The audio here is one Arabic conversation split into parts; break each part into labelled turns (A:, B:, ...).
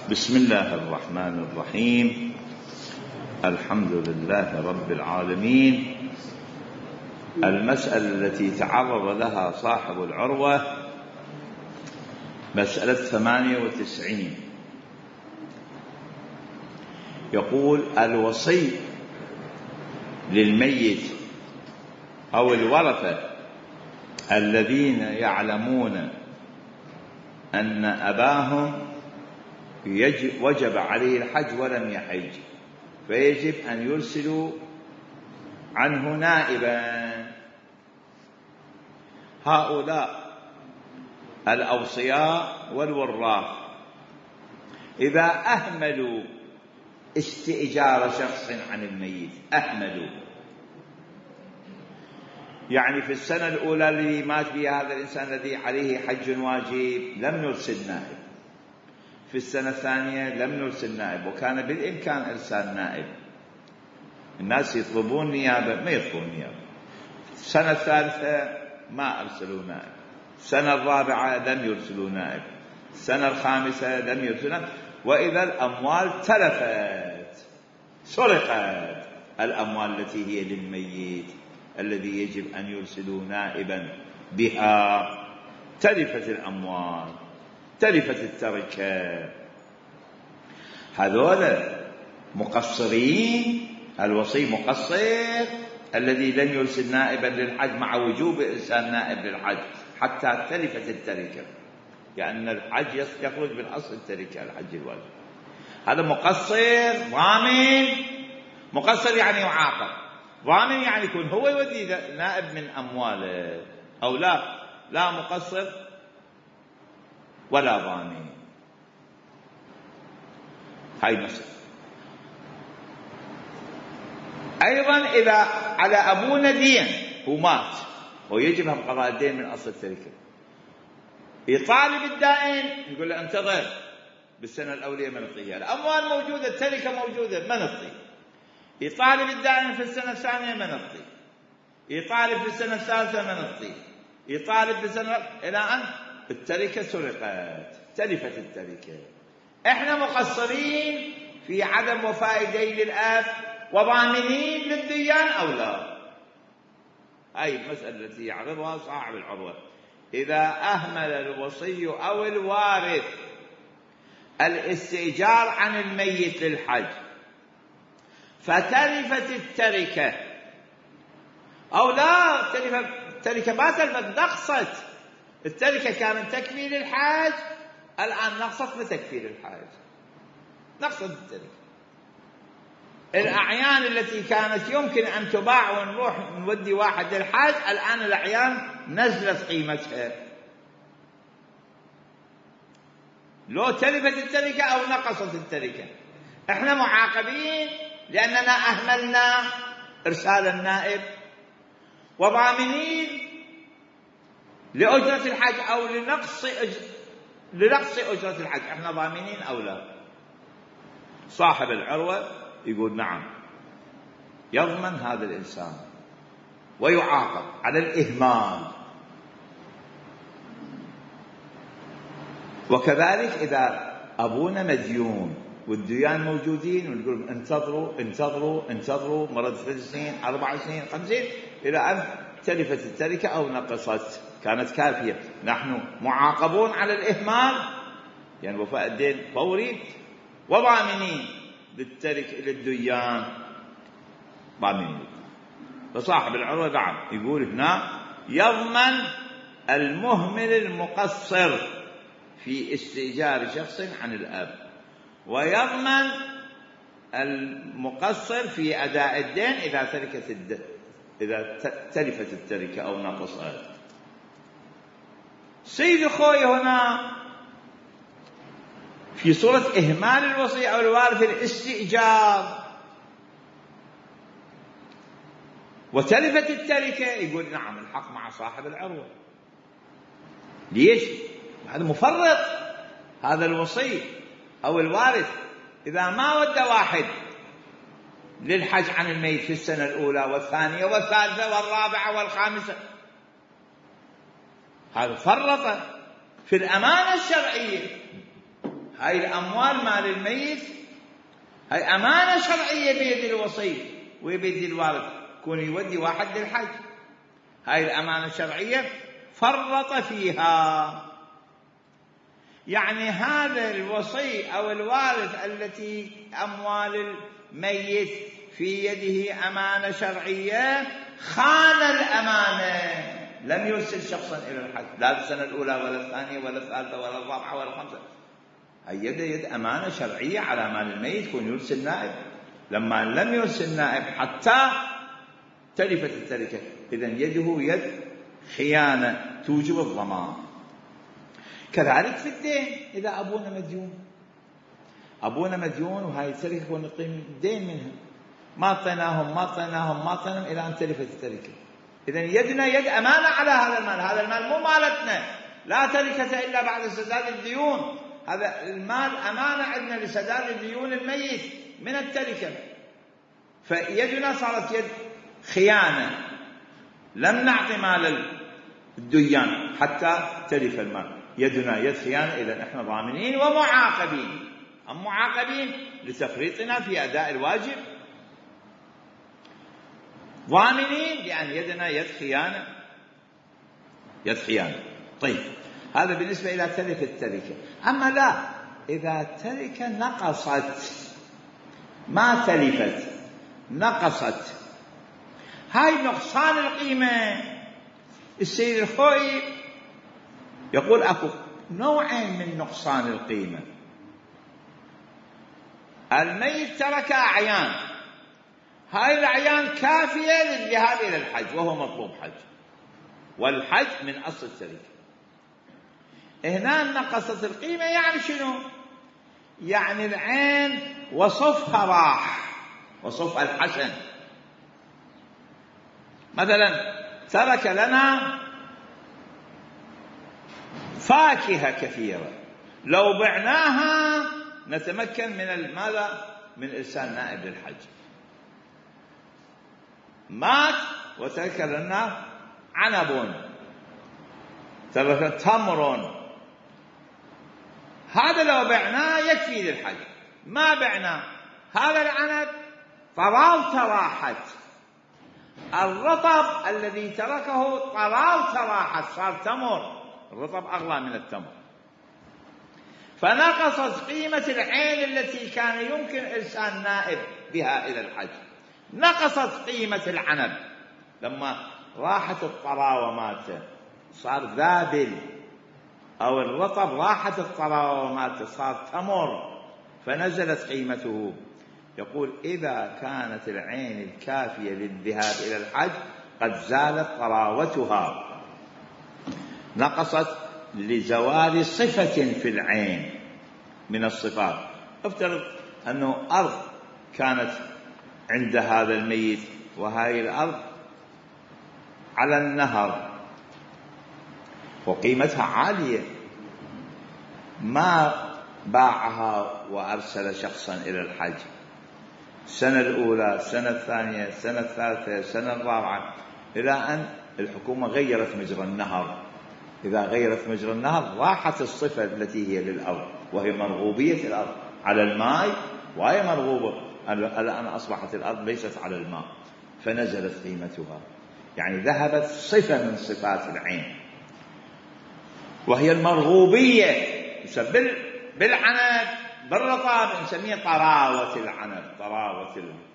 A: بسم الله الرحمن الرحيم. الحمد لله رب العالمين. المسألة التي تعرض لها صاحب العروة مسألة 98. يقول: الوصي للميت أو الورثة الذين يعلمون أن أباهم وجب عليه الحج ولم يحج، فيجب أن يرسلوا عنه نائبا. هؤلاء الأوصياء والوراث إذا أهملوا استئجار شخص عن الميت، أهملوا يعني في السنة الأولى اللي مات فيها هذا الإنسان الذي عليه حج واجب لم نرسل نائب، في السنة الثانية لم نرسل نائب، وكان بالإمكان إرسال نائب. الناس يطلبون نيابة ما يطلبون نيابة. السنة الثالثة ما أرسلوا نائب، السنة الرابعة لم يرسلوا نائب، السنة الخامسة لم يرسلوا نائب. وإذا الأموال تلفت، سرقت الأموال التي هي للميت الذي يجب أن يرسلوا نائبا بها، تلفت الأموال، تلفت التركة. هذول مقصرين. الوصي مقصر الذي لن يرسل نائبا للحج مع وجوب إرسال نائب للحج حتى تلفت التركة، لأن الحج يخرج من أصل التركة، الحج الواجب. هذا مقصر ضامن. مقصر يعني يعاقب، ضامن يعني يكون هو يودي نائب من أمواله، أو لا مقصر ولا ضامن. هاي مسألة. أيضا إذا على أبونا دين ومات ويجب هم قضاء الدين من أصل التركة، يطالب الدائن يقول له انتظر، بالسنة الأولية ما نعطيها، الأموال موجودة، التركة موجودة، ما نعطي. يطالب الدائن في السنة الثانية ما نعطي، يطالب في السنة الثالثة ما نعطي، يطالب في السنة إلى أن التركة سرقت، تلفت التركة. احنا مقصرين في عدم وفاء دين الأب وضامنين للديان أو لا. هاي المسألة التي يعرضها صاحب العروة. إذا أهمل الوصي أو الوارث الاستئجار عن الميت للحج فتلفت التركة، أو لا تلفت التركة، ما تلفت، نقصت التركة. كانت تكفي للحاج، الآن نقصت بتكفير الحاج، نقصت التركة. الأعيان التي كانت يمكن أن تباع ونروح نودي واحد للحاج، الآن الأعيان نزلت قيمتها، لو تلفت التركة أو نقصت التركة. احنا معاقبين لأننا أهملنا إرسال النائب، وضامنين لأجرة الحج أو لنقص أجرة الحج. احنا ضامنين أو لا؟ صاحب العروة يقول نعم، يضمن هذا الإنسان ويعاقب على الإهمال. وكذلك إذا أبونا مديون والديان موجودين ونقول انتظروا انتظروا انتظروا، مرت 3 سنين 4 سنين 5 سنين إلى أن تلفت التركة أو نقصت، كانت كافية. نحن معاقبون على الإهمال، يعني وفاء الدين فوري، وضامنين للتركة للديان، ضامنين. فصاحب العروة نعم يقول هنا يضمن المهمل المقصر في استئجار شخص عن الأب، ويضمن المقصر في أداء الدين إذا تلفت التركة أو نقصت. سيد خوي هنا في صورة إهمال الوصي أو الوارث الاستئجار وتلفت التركة، يقول نعم الحق مع صاحب العروة. ليش؟ هذا مفرط، هذا الوصي أو الوارث إذا ما ودى واحد للحج عن الميت في السنة الأولى والثانية والثالثة والرابعة والخامسة، هذا فرط في الأمانة الشرعية. هاي الأموال مال الميت هاي أمانة شرعية بيد الوصي وبيد الوارث، كون يودي واحد للحج، هاي الأمانة الشرعية فرط فيها. يعني هذا الوصي أو الوارث التي أموال الميت في يده أمانة شرعية خان الأمانة، لم يرسل شخصا إلى الحج، لا السنة الأولى ولا الثانية ولا الثالثة ولا الرابعة ولا الخامسة، هي يد أمانة شرعية على مال الميت، كون يرسل نائب. لما لم يرسل نائب حتى تلفت التركة، إذن يده يد خيانة توجب الضمان. كذلك في الدين، إذا أبونا مديون وهاي التركة ونقيم الدين منها، ما أعطيناهم إلى أن تلفت التركة، إذن يدنا يد أمانة على هذا المال. هذا المال مو مالتنا، لا تركة إلا بعد سداد الديون، هذا المال أمانة عندنا لسداد ديون الميت من التركة، فيدنا صارت يد خيانة، لم نعطي مال الديان حتى تلف المال، يدنا يد خيانة، إذن إحنا ضامنين ومعاقبين. أم معاقبين لتفريطنا في أداء الواجب، ضامنين لأن يدنا يد خيانة. طيب، هذا بالنسبة إلى تلف التركة. أما لا، إذا تركة نقصت، ما تلفت، نقصت، هاي نقصان القيمة. السيد الخوئي يقول أكو نوعين من نقصان القيمة. الميت ترك أعيان، هاي الأعيان كافية للذهاب إلى الحج وهو مطلوب حج، والحج من أصل التركة. هنا نقصت القيمة، يعني شنو؟ يعني العين وصفها راح، وصفها الحسن. مثلا ترك لنا فاكهة كثيرة، لو بعناها نتمكن من ماذا؟ من إرسال نائب للحج. مات وترك لنا عنب، ترك تمر، هذا لو بعناه يكفي للحج. ما بعناه، هذا العنب طراوته راحت، الرطب الذي تركه طراوته راحت، صار تمر، الرطب أغلى من التمر، فنقصت قيمة العين التي كان يمكن إرسال نائب بها إلى الحج. نقصت قيمة العنب لما راحت الطراوة مالته، صار ذابل، أو الرطب راحت الطراوة مالته، صار تمر، فنزلت قيمته. يقول إذا كانت العين الكافية للذهاب إلى الحج قد زالت طراوتها، نقصت لزوال صفة في العين من الصفات. افترض أنه أرض كانت عند هذا الميت، وهذه الأرض على النهر وقيمتها عالية، ما باعها وأرسل شخصا إلى الحج، السنة الأولى، السنة الثانية، السنة الثالثة، السنة الرابعة، إلى أن الحكومة غيرت مجرى النهر. إذا غيرت مجرى النهر راحت الصفة التي هي للأرض، وهي مرغوبية الأرض على الماء، وهي مرغوبة، الآن أصبحت الأرض ليست على الماء، فنزلت قيمتها، يعني ذهبت صفة من صفات العين، وهي المرغوبية. بالعنب بالرطب نسميه طراوة العنب، طراوة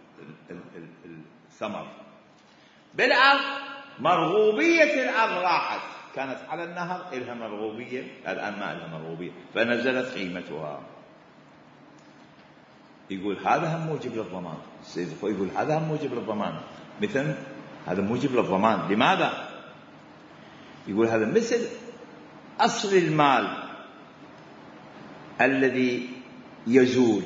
A: الثمر. بالأرض مرغوبية الأرض راحت، كانت على النهر إلها مرغوبية، الآن ما إلها مرغوبية، فنزلت قيمتها. يقول هذا هم موجب للضمان. السيد الخوئي يقول هذا هم موجب للضمان، مثل هذا موجب للضمان. لماذا؟ يقول هذا مثل أصل المال الذي يزول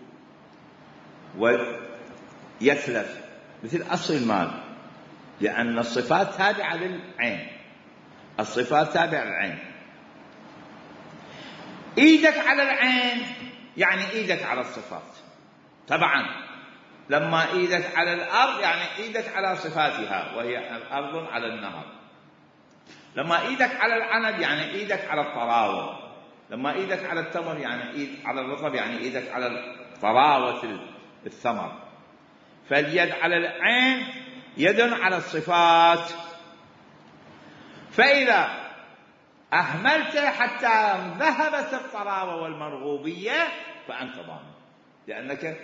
A: ويتلف، مثل أصل المال، لأن الصفات تابعة للعين، الصفات تابعة للعين. إيدك على العين يعني إيدك على الصفات، طبعا لما إيدك على الأرض يعني إيدك على صفاتها، وهي الأرض على النهر. لما إيدك على العنب يعني إيدك على الطراوة، لما إيدك على التمر يعني إيد على الرطب، يعني إيدك على طراوة الثمر. فاليد على العين يد على الصفات. فإذا أهملت حتى ذهبت الطراوة والمرغوبية فأنت ضامن، لأنك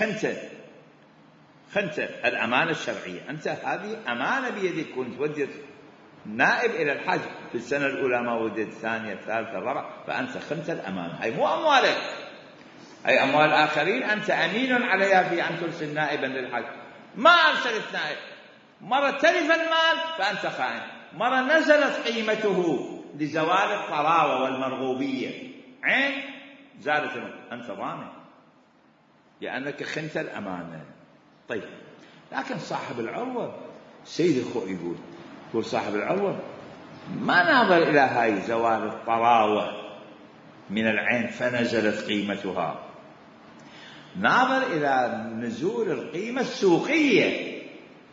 A: خنت الأمانة الشرعية. أنت هذه أمانة بيدك، كنت وديت نائب إلى الحج في السنة الأولى ما وديت، الثانية الثالثة الرابعة، فأنت خنت الأمانة. هي مو أموالك، أي أموال آخرين أنت أمين عليها في أن ترسل نائبا للحج. ما أرسلت نائب، مرة تلف المال فأنت خائن، مرة نزلت قيمته لزوال الطراوة والمرغوبية، عين زالت، أنت ضامن لأنك خنت الأمانة. طيب، لكن صاحب العروة سيد الخوئي يقول صاحب العروة ما ناظر إلى هاي زوال الطراوة من العين فنزلت قيمتها، ناظر إلى نزول القيمة السوقية،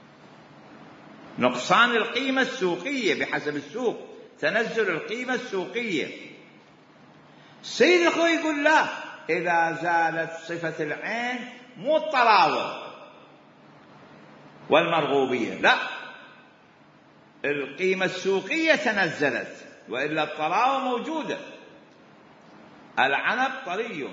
A: نقصان القيمة السوقية بحسب السوق، تنزل القيمة السوقية. سيد الخوئي يقول لا، إذا زالت صفة العين مو الطراوة والمرغوبية، لا، القيمة السوقية تنزلت، وإلا الطراوة موجودة. العنب طري،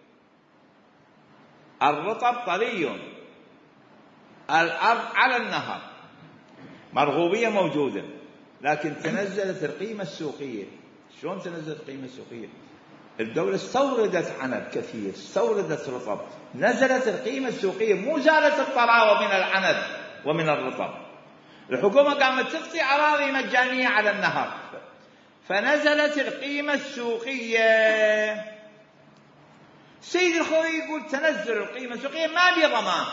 A: الرطب طري، الأرض على النهر، مرغوبية موجودة، لكن تنزلت القيمة السوقية. شلون تنزلت القيمة السوقية؟ الدولة استوردت عنب كثير، استوردت رطب، نزلت القيمة السوقية، مو زالت الطراوة من العنب ومن الرطب. الحكومة قامت تعطي أراضي مجانية على النهر، فنزلت القيمة السوقية. سيد الخوئي يقول تنزل القيمة السوقية ما بي ضمان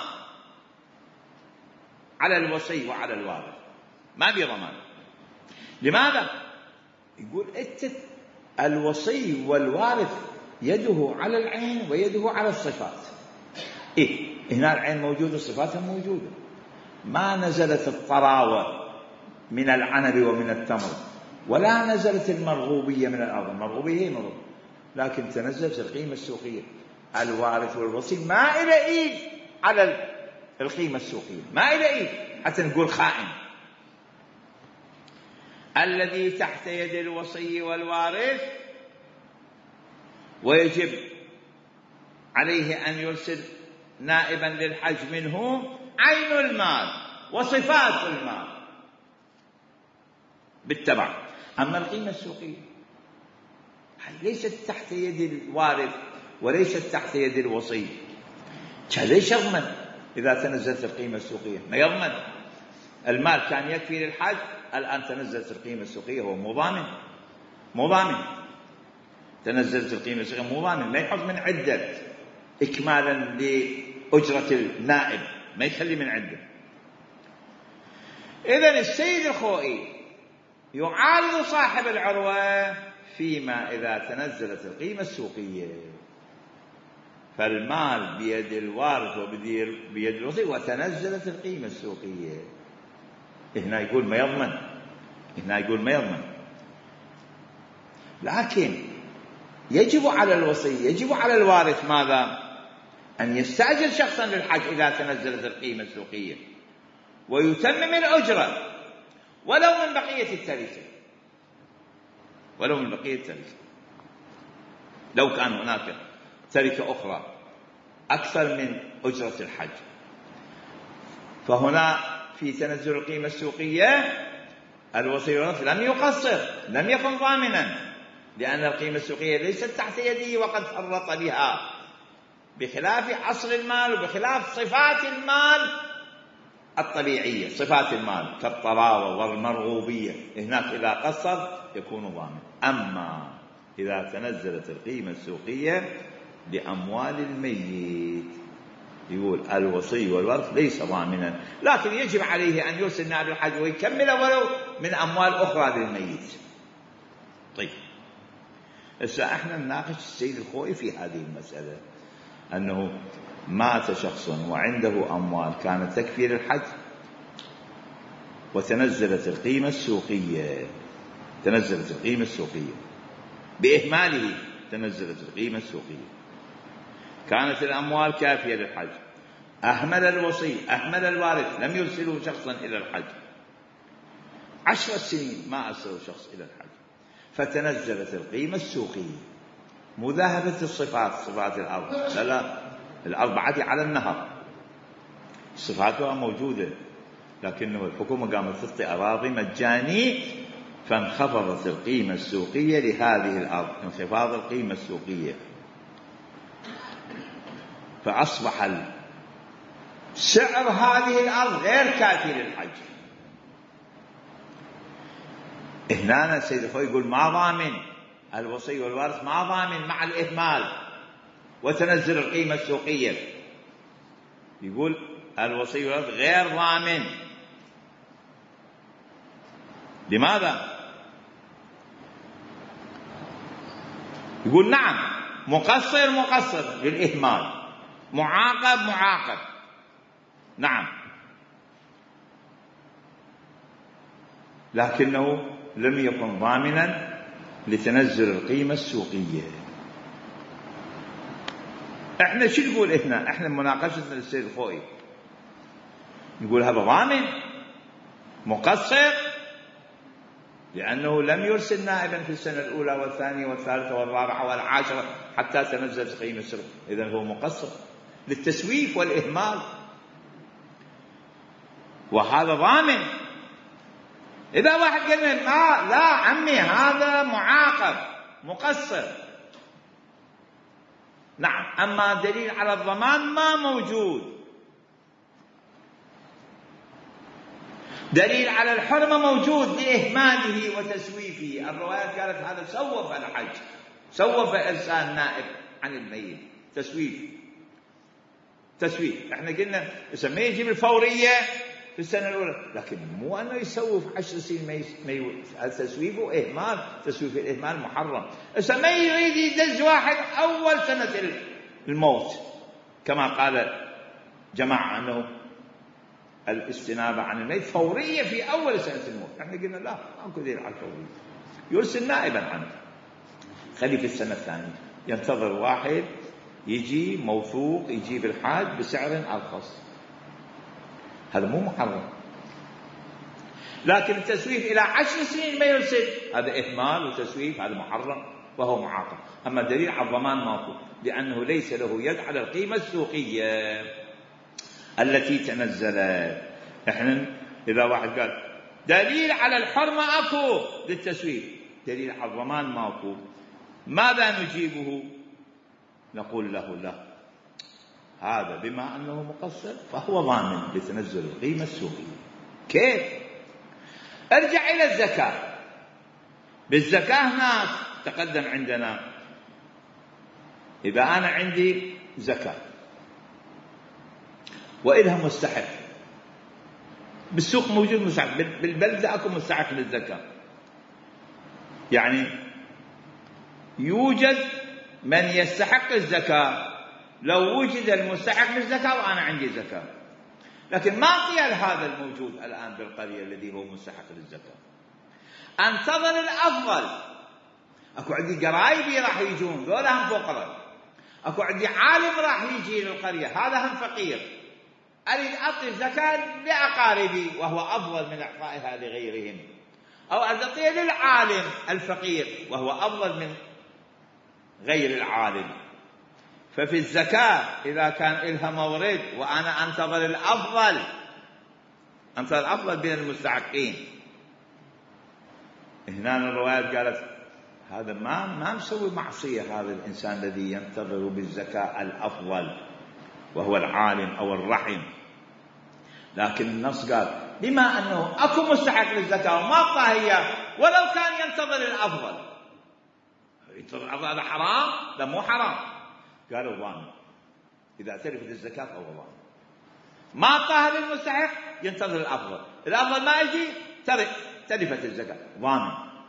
A: على الوصي وعلى الوارث، ما بي ضمان. لماذا؟ يقول الوصي والوارث يده على العين ويده على الصفات. هنا العين موجودة، الصفات موجودة. ما نزلت الطراوة من العنب ومن التمر، ولا نزلت المرغوبية من الأرض، المرغوبية هي مرغوبة، لكن تنزلت القيمة السوقية. الوارث والوصي ما إلى إيد على القيمة السوقية، ما إلى إيد حتى نقول خائن. الذي تحت يد الوصي والوارث ويجب عليه أن يرسل نائبا للحج منه عين المال وصفات المال بالتبع. أما القيمة السوقية ليست تحت يد الوارث وليست تحت يد الوصي، ليش يضمن إذا تنزلت القيمة السوقية؟ ما يضمن. المال كان يكفي للحج، الآن تنزلت القيمة السوقية، هو مو ضامن. تنزلت القيمة السوقية مو ضامن، ما يحط من عدة إكمالا لأجرة النائب، ما يخلي من عدة. إذن السيد الخوئي يعارض صاحب العروة فيما إذا تنزلت القيمة السوقية، فالمال بيد الوارث وبيد الوصي وتنزلت القيمة السوقية. هنا يقول ما يضمن. لكن يجب على الوصي، يجب على الوارث ماذا؟ أن يستأجر شخصا للحج إذا تنزلت القيمة السوقية، ويتمم الأجرة ولو من بقية التركة، لو كان هناك تركة أخرى أكثر من أجرة الحج. فهنا في تنزل القيمة السوقية الوصي والوارث لم يقصر، لم يكن ضامنا، لأن القيمة السوقية ليست تحت يده وقد فرط بها، بخلاف أصل المال وبخلاف صفات المال الطبيعية. صفات المال كالطراوة والمرغوبية هناك إذا قصر يكون ضامن. أما إذا تنزلت القيمة السوقية لأموال الميت، يقول الوصي والوارث ليس ضامنا، لكن يجب عليه أن يرسل نائب الحج ويكمل ولو من أموال أخرى للميت. طيب، هسه احنا نناقش السيد الخوئي في هذه المسألة، أنه مات شخص وعنده أموال كانت تكفي للحج وتنزلت القيمة السوقية، بإهماله تنزلت القيمة السوقية. كانت الأموال كافية للحج، أهمل الوصي أهمل الوارث، لم يرسلوا شخصا إلى الحج 10 سنين ما أرسلوا شخص إلى الحج، فتنزلت القيمة السوقية. مذاهبة الصفات، صفات الأرض، لا الأرض عادي على النهر، صفاتها موجودة، لكنه الحكومة قامت تعطي أراضي مجاني، فانخفضت القيمة السوقية لهذه الأرض، انخفاض القيمة السوقية، فأصبح سعر هذه الأرض غير كافي للحج. هنا السيد الخوي يقول ما ضامن الوصي والوارث، ما ضامن مع الإهمال وتنزل القيمة السوقية، يقول الوصي والوارث غير ضامن. لماذا؟ يقول نعم مقصر مقصر للإهمال، معاقب معاقب، نعم، لكنه لم يكن ضامنا لتنزل القيمة السوقية. احنا شو نقول هنا؟ احنا مناقشتنا للسيد الخوئي نقول هذا ضامن مقصر، لأنه لم يرسل نائبا في السنة الأولى والثانية والثالثة والرابعة والعاشرة حتى تنزلت القيمة السوقية، إذن هو مقصر للتسويف والإهمال، وهذا ضامن. إذا واحد قال لي لا عمي هذا معاقب مقصر، نعم، أما دليل على الضمان ما موجود، دليل على الحرمة موجود لإهماله وتسويفه. الروايات قالت هذا سوف الحج، سوف إرسال نائب عن الميت، تسويف. احنا قلنا ما يجيب الفورية في السنة الأولى، لكن مو أنه يسوف 10 سنين، تسويف وإهمال، تسويف الإهمال محرم. ما يريد يدز واحد أول سنة الموت كما قال جماعة أنه الاستنابة عن الميت فورية في أول سنة الموت. احنا قلنا لا، ماكو دليل على الفورية، يرسل نائبا عنه، خلي في السنة الثانية ينتظر واحد يجي موثوق يجيب الحاج بسعر أرخص، هذا مو محرم. لكن التسويف إلى 10 سنين ما يرسل، هذا إهمال وتسويف، هذا محرم وهو معاقب. أما دليل على الضمان ماكو، لأنه ليس له يد على القيمة السوقية التي تنزلت. احنا إذا واحد قال دليل على الحرمة أكو للتسويف، دليل على الضمان ماكو، ماذا نجيبه؟ نقول له لا، هذا بما أنه مقصر فهو ضامن لتنزل القيمة السوقية. كيف؟ ارجع إلى الزكاة. بالزكاة هناك تقدم عندنا، إذا أنا عندي زكاة وإلها مستحق، بالسوق موجود مستحق، بالبلدة أكو مستحق للزكاة، يعني يوجد من يستحق الزكاة، لو وجد المستحق للزكاة وأنا عندي زكاة، لكن ما قيل هذا الموجود الآن بالقرية الذي هو مستحق للزكاة، أنتظر الأفضل. أكو عندي قرايبي راح يجون، ذولا هم فقراء، أكو عندي عالم راح يجي للقرية، هذا هم فقير، أريد أعطي الزكاة لأقاربي وهو أفضل من إعطائها لغيرهم، أو أعطيها للعالم الفقير وهو أفضل من غير العالم. ففي الزكاة إذا كان إلها مورد وأنا أنتظر الأفضل بين المستحقين، هنا الروايات قالت هذا ما مسوي معصية، هذا الإنسان الذي ينتظر بالزكاة الأفضل وهو العالم أو الرحم، لكن النص قال بما أنه أكو مستحق للزكاة وما أعطاه إياه ولو كان ينتظر الأفضل، ينتظر الأفضل هذا حرام؟ لا مو حرام، قالوا ضامن، إذا تلفت الزكاة فهو ضامن، ما أعطاها للمستحق ينتظر الأفضل ما يجي تلفت الزكاة، ضامن.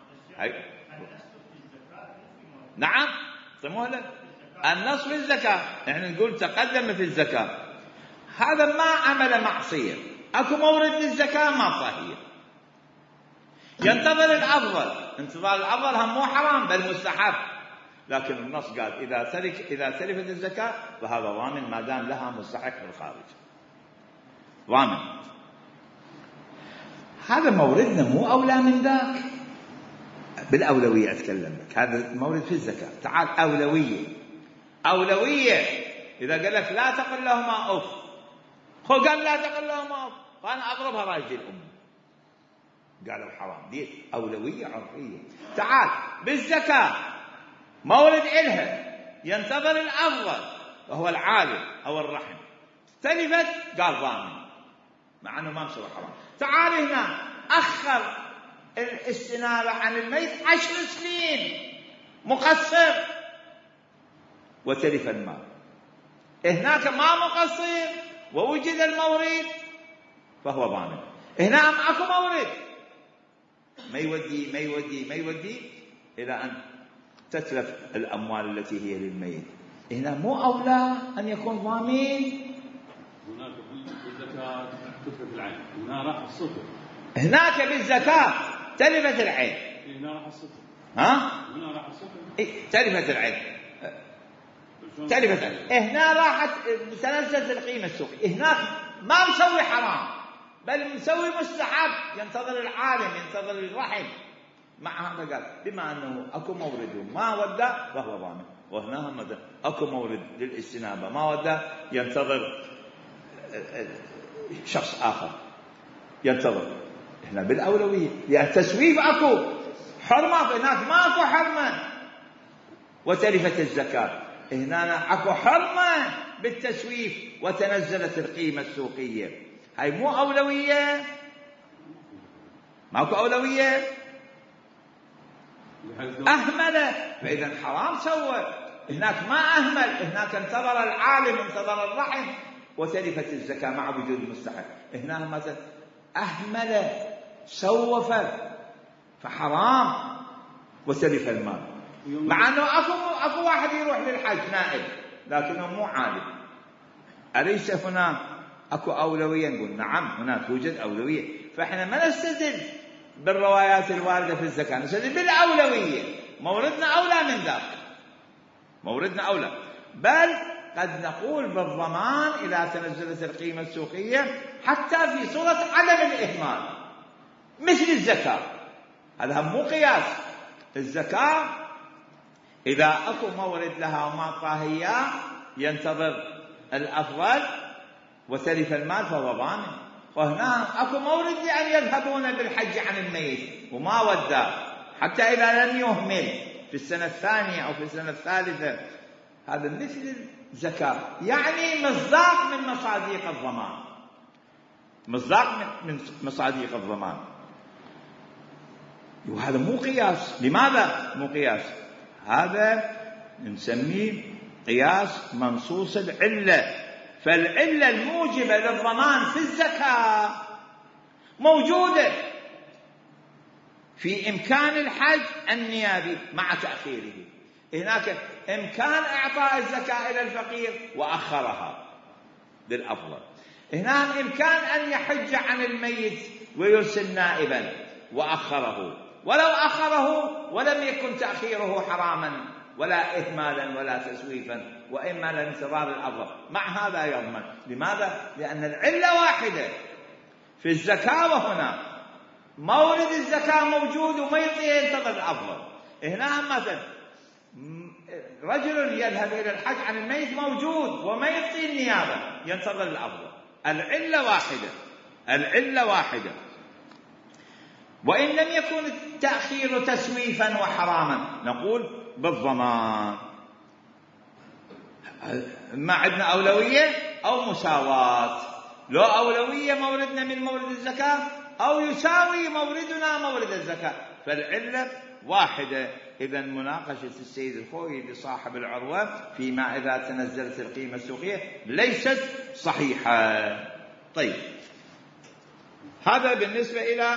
A: نعم سموه النص في الزكاة، احنا نقول تقدم في الزكاة، هذا ما عمل معصية، اكو مورد للزكاة ما صحيح، ينتظر الأفضل، انتظار الأفضل هم مو حرام بل مستحب، لكن النص قال إذا تلفت الزكاة فهذا ضامن ما دام لها مستحق في الخارج، ضامن. هذا موردنا مو أولى من ذاك. بالأولوية أتكلم لك، هذا المورد في الزكاة. تعال أولوية. إذا قال لك لا تقل لهما أف، هو قال لا تقل لهما أف، فأنا أضربها راجل الأم، قالوا حرام. دي أولوية عرفية. تعال بالزكاة مورد إلها ينتظر الأفضل وهو العالم أو الرحم، تلفت قال ضامن مع أنه ما مسوي حرام. تعال هنا أخر الاستنابة عن الميت 10 سنين، مقصر وتلف المال. هناك ما مقصر ووجد المورد فهو ضامن. هنا اكو مورد ما يودي إلى أن تتلف الأموال التي هي للميت. هنا مو أولى أن يكون ضامن؟
B: هناك بالزكاة تتلف العين، هنا راح الصفر.
A: هناك بالزكاة تلفت العين،
B: هنا راح الصفر.
A: هنا
B: راح الصفر.
A: تلفت العين، تلفت العين. هنا راحت تنزلت القيمة السوقية. هناك ما مسوي حرام بل مسوي مستحب، ينتظر العالم، ينتظر الرحم. مع هذا قال بما أنه أكو مورد ما ودى فهو ضامن. وهنا مثلا أكو مورد للاستنابة ما ودى، ينتظر شخص آخر ينتظر. هنا بالأولوية، يعني تسويف أكو حرمة، هناك ما أكو حرمة وتلفت الزكاة. هنا أكو حرمة بالتسويف وتنزلت القيمة السوقية. هاي مو أولوية، ماكو أولوية، أهمل. فإذا حرام سوى. هناك ما أهمل، هناك انتظر العالم، انتظر الرحم وتلفت الزكاة مع وجود المستحق. هنا مثلا أهمل سوف فحرام وتلف المال، مع أنه أكو واحد يروح للحج نائب لكنه مو عالم. أليس هنا أكو أولوية؟ نقول نعم هنا توجد أولوية. فإحنا ما نستدل بالروايات الواردة في الزكاة، نستدل بالأولوية. موردنا أولى من ذاك، موردنا أولى. بل قد نقول بالضمان إذا تنزلت القيمة السوقية حتى في صورة عدم الإهمال مثل الزكاة. هذا مو قياس. الزكاة إذا أكو مورد لها وما طاهية ينتظر الأفضل وتلف المال فهو ضامن. وهنا أكو مورد لأن يذهبون بالحج عن الميت وما ودى، حتى إذا لم يهمل في السنة الثانية أو في السنة الثالثة. هذا مثل الزكاة، يعني مصداق من مصاديق الضمان، مصداق من مصاديق الضمان. وهذا مو قياس. لماذا مو قياس؟ هذا نسميه قياس منصوص العلة. فالعلة الموجبة للضمان في الزكاة موجودة في إمكان الحج النيابي مع تأخيره. هناك إمكان إعطاء الزكاة إلى الفقير وأخرها بالأفضل. هناك إمكان أن يحج عن الميت ويرسل نائبا وأخره، ولو أخره ولم يكن تأخيره حراما ولا إهمالا ولا تسويفا، وإما لانتظار الأفضل، مع هذا يضمن. لماذا؟ لأن العلة واحدة في الزكاة، وهنا مورد الزكاة موجود وما ينتظر الأفضل. هنا مثلا رجل يذهب إلى الحج عن الميت موجود وما يعطي النيابة، ينتظر الأفضل. العلة واحدة، العلة واحدة. وإن لم يكن التأخير تسويفا وحراما نقول بالضمان. ما عندنا أولوية أو مساواة. لو أولوية موردنا من مورد الزكاة أو يساوي موردنا مورد الزكاة، فالعلة واحدة. إذا مناقشة السيد الخوئي لصاحب العروة فيما إذا تنزلت القيمة السوقية ليست صحيحة. طيب، هذا بالنسبة إلى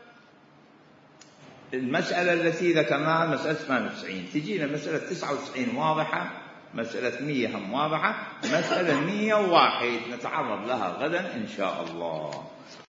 A: المسألة التي ذكرناها، مسألة 98. تجينا مسألة 99 واضحة، مسألة 100 هم واضحة، مسألة 101 نتعرض لها غدا إن شاء الله.